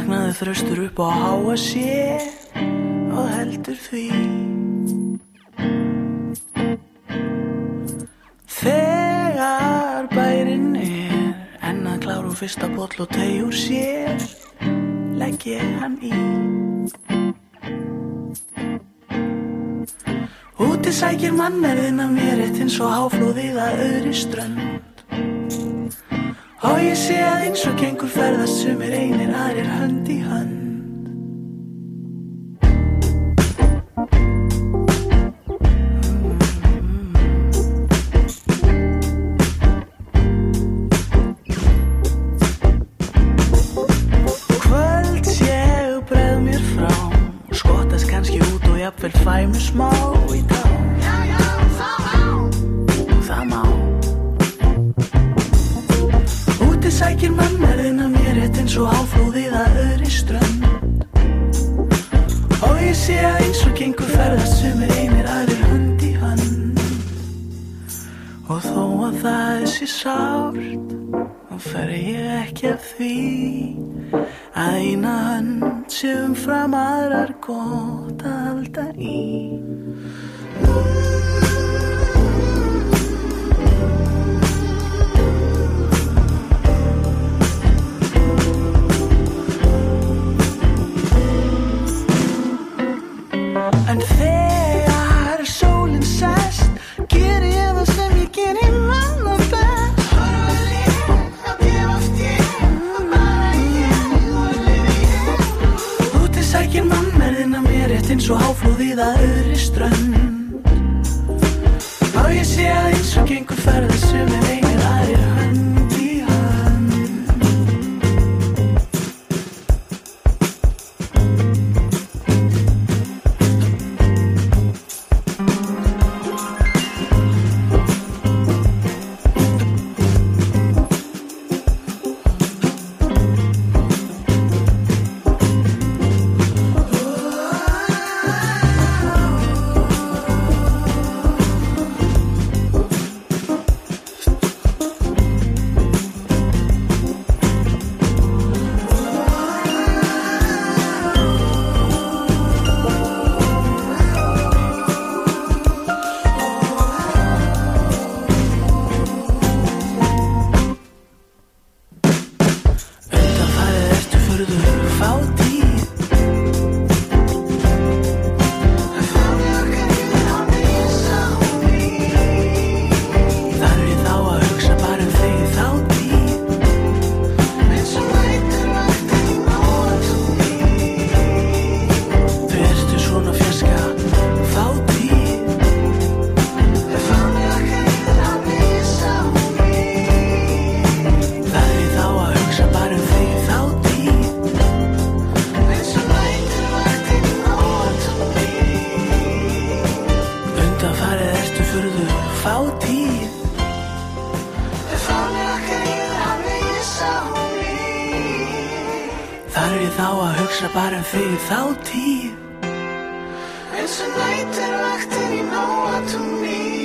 Vaknaði þröstur upp á háa sér og heldur því. Þegar bærinn enn að klára úr fyrsta boll og tey úr sér, legg ég hann í. Úti sækir mannerðinn af mér eitt eins og háflóðið að auðri strönd. Og ég sé að eins og gengur ferðast sumir einir aðrir hönd í hönd. Kvöld ég bregð mér frá, skottast kannski út og jafnvel fæ mér smá í dag. Sækir mannerðinn af mér eitt eins og háflóðið að auðri strönd. Og ég sé að eins og gengur ferðast sumir einir aðrir hönd í hönd. Og þó að það sé sárt, þá fer ég ekki af því að eina hönd sé umfram aðrar gott að halda í. En þegar sólin sest, geri ég það sem ég geri manna best. Horfa ég að gefast ég, að bara ég og lifi ég. Úti sækir mannerðinn af mér rétt eins og háflóðið að auðri strönd. Og ég sé að eins og gengur ferðast sumir einir aðrir hönd í hönd. Þar ég þá að hugsa bara þig þá tíð. Eins og nætur vaktir í nóatúni.